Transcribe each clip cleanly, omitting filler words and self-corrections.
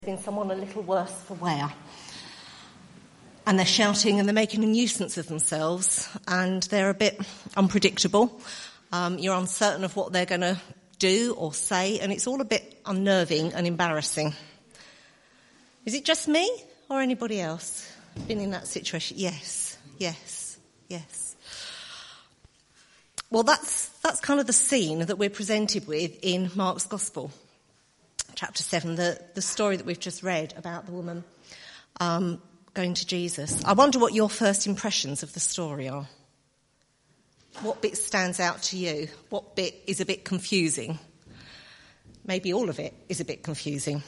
been someone a little worse for wear. And they're shouting and they're making a nuisance of themselves and they're a bit unpredictable. You're uncertain of what they're going to do or say, and it's all a bit unnerving and embarrassing. Is it just me or anybody else been in that situation? Yes. Well, that's kind of the scene that we're presented with in Mark's Gospel. Chapter 7, the story that we've just read about the woman going to Jesus. I wonder what your first impressions of the story are. What bit stands out to you? What bit is a bit confusing? Maybe all of it is a bit confusing.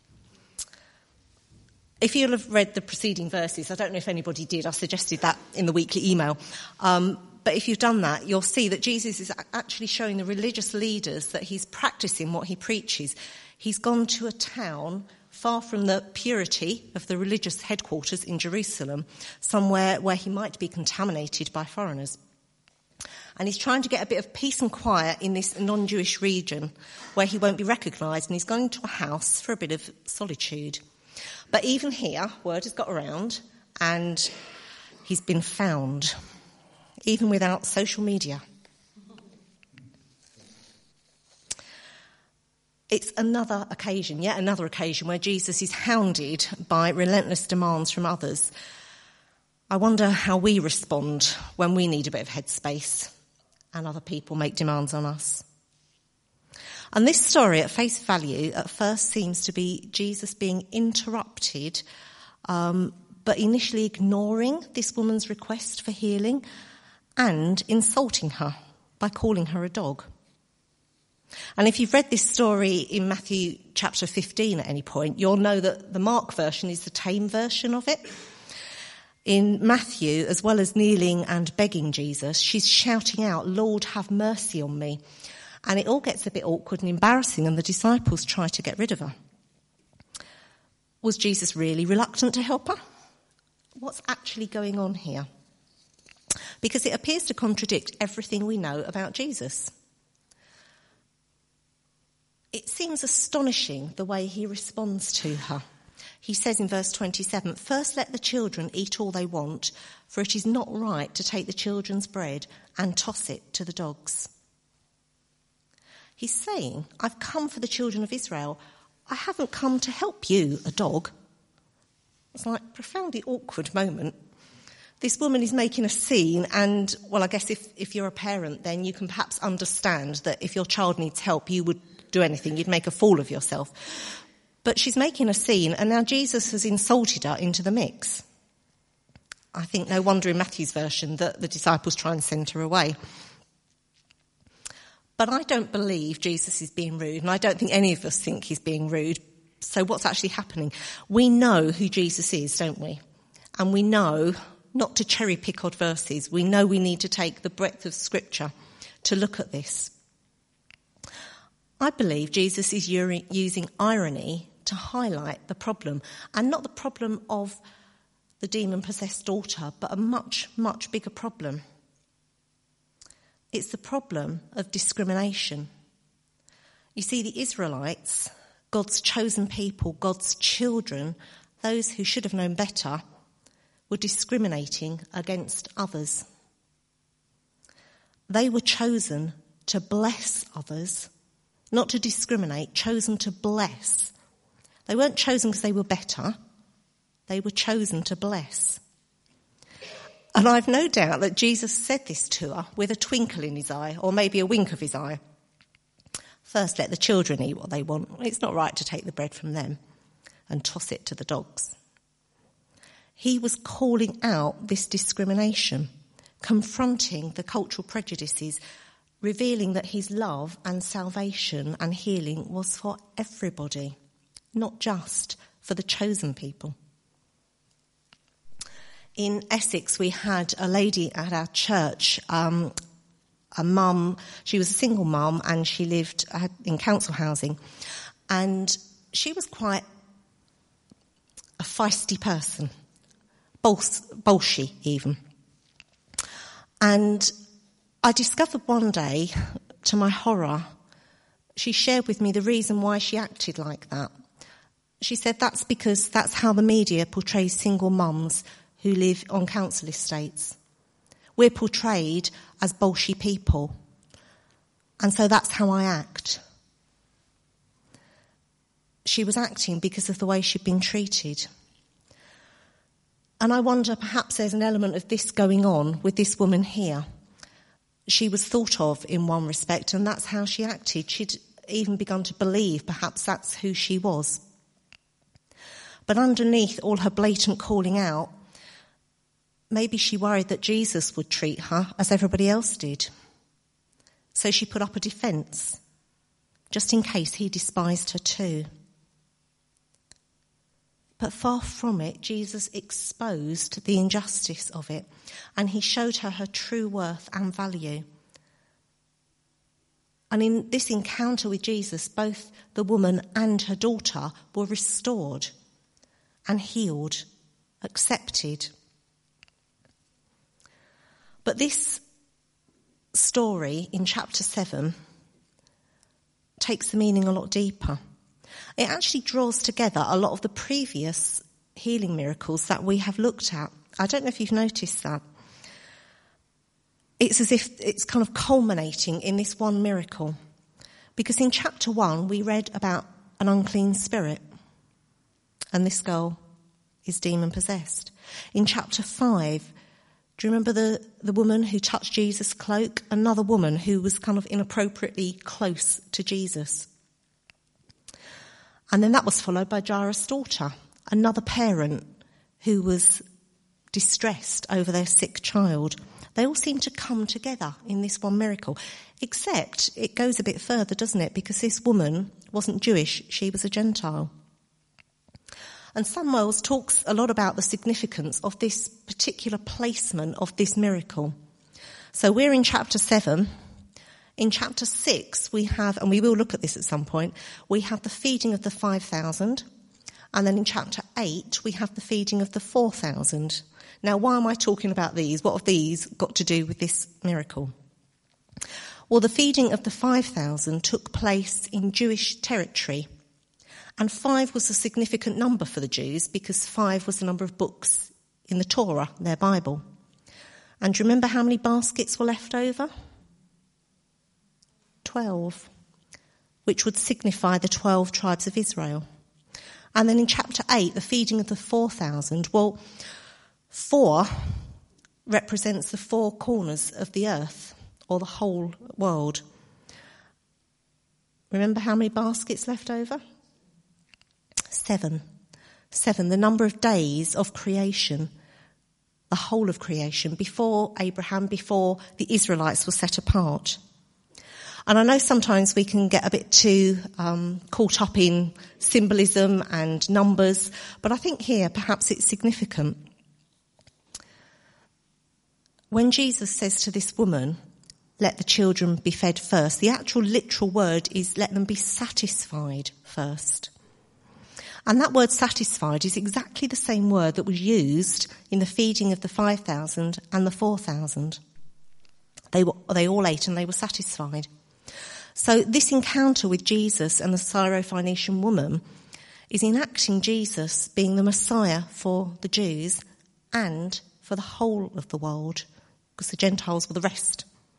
If you'll have read the preceding verses, I don't know if anybody did, I suggested that in the weekly email, but if you've done that, you'll see that Jesus is actually showing the religious leaders that he's practicing what he preaches. He's gone to a town far from the purity of the religious headquarters in Jerusalem, somewhere where he might be contaminated by foreigners. And he's trying to get a bit of peace and quiet in this non-Jewish region where he won't be recognised, and he's going to a house for a bit of solitude. But even here, word has got around and he's been found, even without social media. It's yet another occasion where Jesus is hounded by relentless demands from others. I wonder how we respond when we need a bit of headspace and other people make demands on us. And this story, at face value, at first seems to be Jesus being interrupted, but initially ignoring this woman's request for healing and insulting her by calling her a dog. And if you've read this story in Matthew chapter 15 at any point, you'll know that the Mark version is the tame version of it. In Matthew, as well as kneeling and begging Jesus, she's shouting out, "Lord, have mercy on me." And it all gets a bit awkward and embarrassing, and the disciples try to get rid of her. Was Jesus really reluctant to help her? What's actually going on here? Because it appears to contradict everything we know about Jesus. It seems astonishing the way he responds to her. He says in verse 27, "First let the children eat all they want, for it is not right to take the children's bread and toss it to the dogs." He's saying, "I've come for the children of Israel. I haven't come to help you, a dog." It's like a profoundly awkward moment. This woman is making a scene, and, well, I guess if you're a parent, then you can perhaps understand that if your child needs help, you would do anything. You'd make a fool of yourself. But she's making a scene, and now Jesus has insulted her into the mix. I think no wonder in Matthew's version that the disciples try and send her away. But I don't believe Jesus is being rude, and I don't think any of us think he's being rude. So what's actually happening? We know who Jesus is, don't we? And we know not to cherry pick odd verses. We know we need to take the breadth of Scripture to look at this. I believe Jesus is using irony to highlight the problem, and not the problem of the demon-possessed daughter, but a much, much bigger problem. It's the problem of discrimination. You see, the Israelites, God's chosen people, God's children, those who should have known better, were discriminating against others. They were chosen to bless others, not to discriminate, chosen to bless. They weren't chosen because they were better. They were chosen to bless. And I've no doubt that Jesus said this to her with a twinkle in his eye, or maybe a wink of his eye. First, let the children eat what they want. It's not right to take the bread from them and toss it to the dogs. He was calling out this discrimination, confronting the cultural prejudices, revealing that his love and salvation and healing was for everybody, not just for the chosen people. In Essex, we had a lady at our church, a mum. She was a single mum and she lived in council housing. And she was quite a feisty person, bolshy even. And I discovered one day, to my horror, she shared with me the reason why she acted like that. She said that's because that's how the media portrays single mums who live on council estates. We're portrayed as bolshy people. And so that's how I act. She was acting because of the way she'd been treated. And I wonder, perhaps there's an element of this going on with this woman here. She was thought of in one respect, and that's how she acted. She'd even begun to believe perhaps that's who she was. But underneath all her blatant calling out, maybe she worried that Jesus would treat her as everybody else did. So she put up a defence, just in case he despised her too. But far from it, Jesus exposed the injustice of it, and he showed her her true worth and value. And in this encounter with Jesus, both the woman and her daughter were restored and healed, accepted. But this story in chapter 7 takes the meaning a lot deeper. It actually draws together a lot of the previous healing miracles that we have looked at. I don't know if you've noticed that. It's as if it's kind of culminating in this one miracle. Because in chapter 1, we read about an unclean spirit. And this girl is demon-possessed. In chapter 5, do you remember the woman who touched Jesus' cloak? Another woman who was kind of inappropriately close to Jesus. And then that was followed by Jairus' daughter, another parent who was distressed over their sick child. They all seem to come together in this one miracle, except it goes a bit further, doesn't it? Because this woman wasn't Jewish, she was a Gentile. And Samuel talks a lot about the significance of this particular placement of this miracle. So we're in chapter 7. In chapter 6, we have, and we will look at this at some point, we have the feeding of the 5,000. And then in chapter 8, we have the feeding of the 4,000. Now, why am I talking about these? What have these got to do with this miracle? Well, the feeding of the 5,000 took place in Jewish territory. And 5 was a significant number for the Jews because 5 was the number of books in the Torah, their Bible. And do you remember how many baskets were left over? 12, which would signify the 12 tribes of Israel. And then in chapter 8, the feeding of the 4,000, well, 4 represents the 4 corners of the earth, or the whole world. Remember how many baskets left over? 7. 7, the number of days of creation, the whole of creation, before Abraham, before the Israelites were set apart. And I know sometimes we can get a bit too caught up in symbolism and numbers, but I think here perhaps it's significant. When Jesus says to this woman, let the children be fed first, the actual literal word is let them be satisfied first. And that word satisfied is exactly the same word that was used in the feeding of the 5,000 and the 4,000. They all ate and they were satisfied. So this encounter with Jesus and the Syrophoenician woman is enacting Jesus being the Messiah for the Jews and for the whole of the world, because the Gentiles were the rest.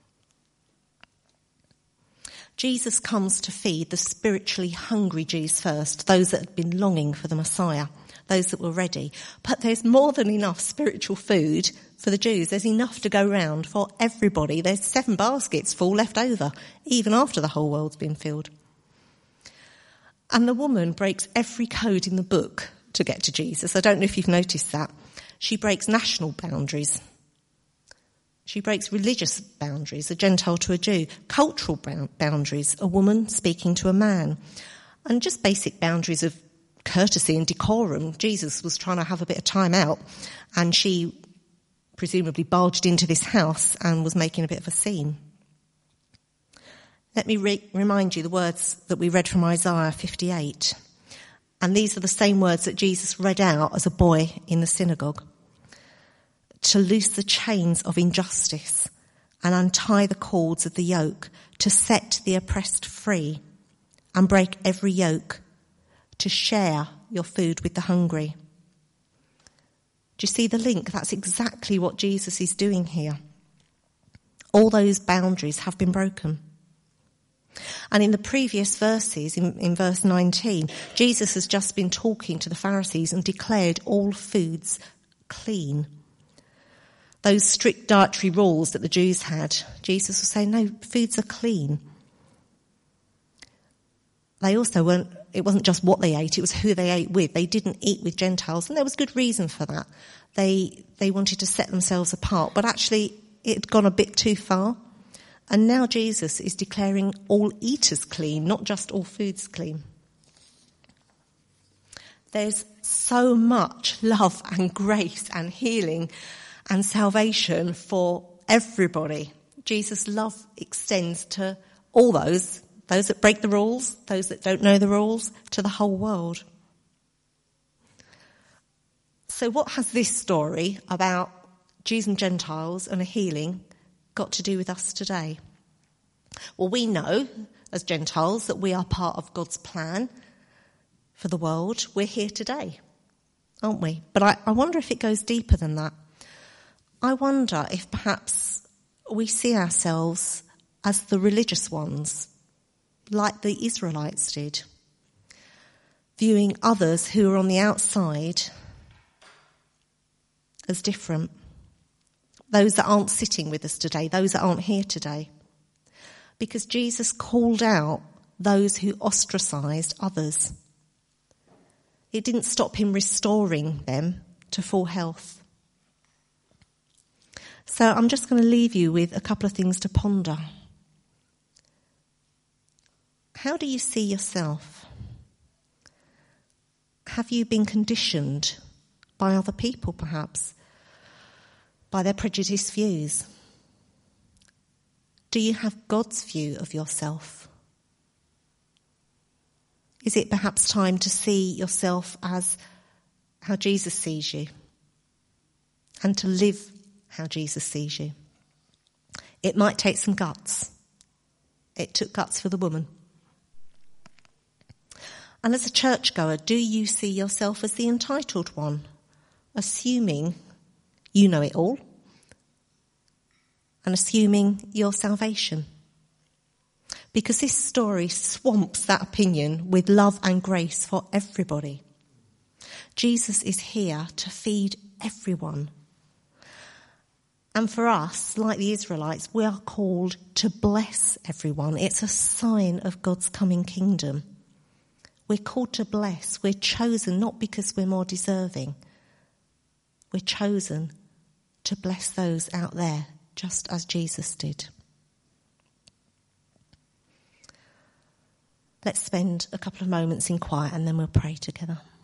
Jesus comes to feed the spiritually hungry Jews first, those that had been longing for the Messiah, those that were ready. But there's more than enough spiritual food for the Jews. There's enough to go round for everybody. There's 7 baskets full left over, even after the whole world's been filled. And the woman breaks every code in the book to get to Jesus. I don't know if you've noticed that. She breaks national boundaries. She breaks religious boundaries, a Gentile to a Jew, cultural boundaries, a woman speaking to a man, and just basic boundaries of courtesy and decorum. Jesus was trying to have a bit of time out, and she presumably barged into this house and was making a bit of a scene. Let me remind you the words that we read from Isaiah 58. And these are the same words that Jesus read out as a boy in the synagogue. To loose the chains of injustice and untie the cords of the yoke, to set the oppressed free and break every yoke, to share your food with the hungry. Do you see the link? That's exactly what Jesus is doing here. All those boundaries have been broken. And in the previous verses, in verse 19, Jesus has just been talking to the Pharisees and declared all foods clean. Those strict dietary rules that the Jews had, Jesus was saying, no, foods are clean. They also weren't, it wasn't just what they ate, it was who they ate with. They didn't eat with Gentiles, and there was good reason for that. They wanted to set themselves apart, but actually it had gone a bit too far. And now Jesus is declaring all eaters clean, not just all foods clean. There's so much love and grace and healing and salvation for everybody. Jesus' love extends to all those that break the rules, those that don't know the rules, to the whole world. So what has this story about Jews and Gentiles and a healing got to do with us today? Well, we know as Gentiles that we are part of God's plan for the world. We're here today, aren't we? But I wonder if it goes deeper than that. I wonder if perhaps we see ourselves as the religious ones, like the Israelites did, viewing others who are on the outside as different. Those that aren't sitting with us today, those that aren't here today. Because Jesus called out those who ostracised others. It didn't stop him restoring them to full health. So I'm just going to leave you with a couple of things to ponder. How do you see yourself? Have you been conditioned by other people, perhaps? By their prejudiced views? Do you have God's view of yourself? Is it perhaps time to see yourself as how Jesus sees you and to live how Jesus sees you? It might take some guts. It took guts for the woman. And as a churchgoer, do you see yourself as the entitled one, assuming you know it all and assuming your salvation? Because this story swamps that opinion with love and grace for everybody. Jesus is here to feed everyone. And for us, like the Israelites, we are called to bless everyone. It's a sign of God's coming kingdom. We're called to bless. We're chosen not because we're more deserving. We're chosen to bless those out there, just as Jesus did. Let's spend a couple of moments in quiet and then we'll pray together.